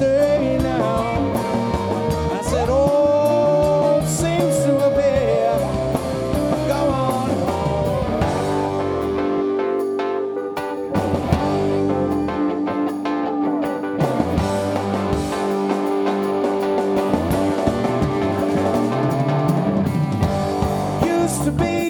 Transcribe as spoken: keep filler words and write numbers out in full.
stay now. I said, oh, seems to be. Go on home. Used to be